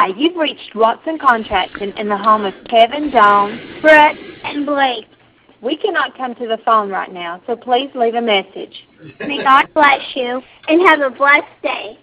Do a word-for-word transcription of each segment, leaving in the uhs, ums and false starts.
Hi, you've reached Watson Contracting in the home of Kevin, Dawn, Brett, and Blake. We cannot come to the phone right now, so please leave a message. May God bless you, and have a blessed day.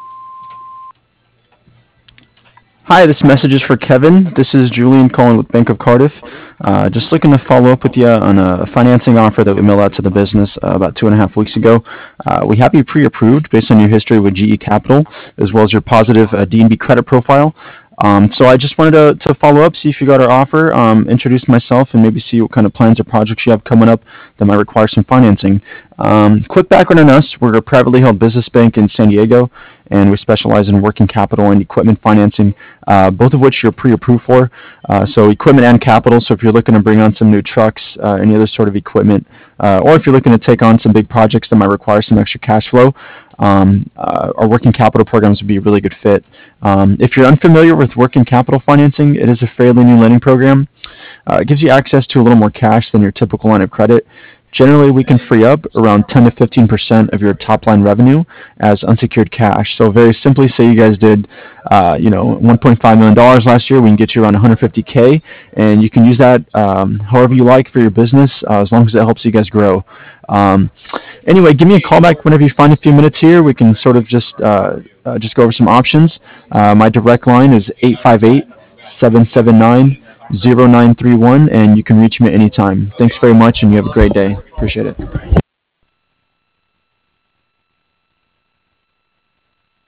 Hi, this message is for Kevin. This is Julian calling with Bank of Cardiff. Uh, just looking to follow up with you on a financing offer that we mailed out to the business uh, about two and a half weeks ago. Uh, we have you pre-approved based on your history with G E Capital, as well as your positive uh, D and B credit profile. Um, so I just wanted to, to follow up, see if you got our offer, um, introduce myself, and maybe see what kind of plans or projects you have coming up that might require some financing. Um, quick background on us: we're a privately held business bank in San Diego, and we specialize in working capital and equipment financing, uh, both of which you're pre-approved for. Uh, so equipment and capital. So if you're looking to bring on some new trucks, uh, any other sort of equipment, uh, or if you're looking to take on some big projects that might require some extra cash flow, um, uh, our working capital programs would be a really good fit. Um, if you're unfamiliar with working capital financing, it is a fairly new lending program. Uh, it gives you access to a little more cash than your typical line of credit. Generally, we can free up around ten to fifteen percent of your top line revenue as unsecured cash. So very simply, say you guys did, uh, you know, one point five million dollars last year, we can get you around one hundred fifty K, and you can use that um, however you like for your business, uh, as long as it helps you guys grow. Um, anyway, give me a call back whenever you find a few minutes here. We can sort of just uh, uh, just go over some options. Uh, my direct line is eight five eight, seven seven nine, zero nine three one, and you can reach me at any time. Thanks very much, and you have a great day. Appreciate it.